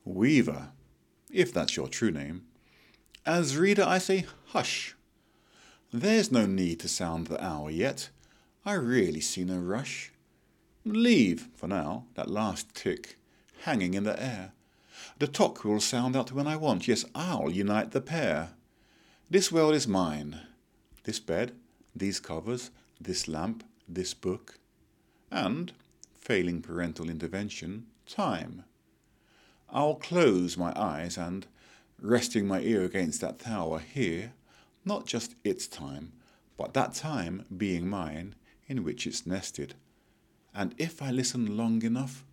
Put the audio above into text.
Weaver, if that's your true name. As reader I say hush. There's no need to sound the hour yet. I really see no rush. Leave, for now, that last tick hanging in the air. The tock will sound out when I want, yes, I'll unite the pair. This world is mine, this bed, these covers, this lamp, this book, and, failing parental intervention, time. I'll close my eyes and, resting my ear against that tower, hear, not just its time, but that time being mine in which it's nested. And if I listen long enough,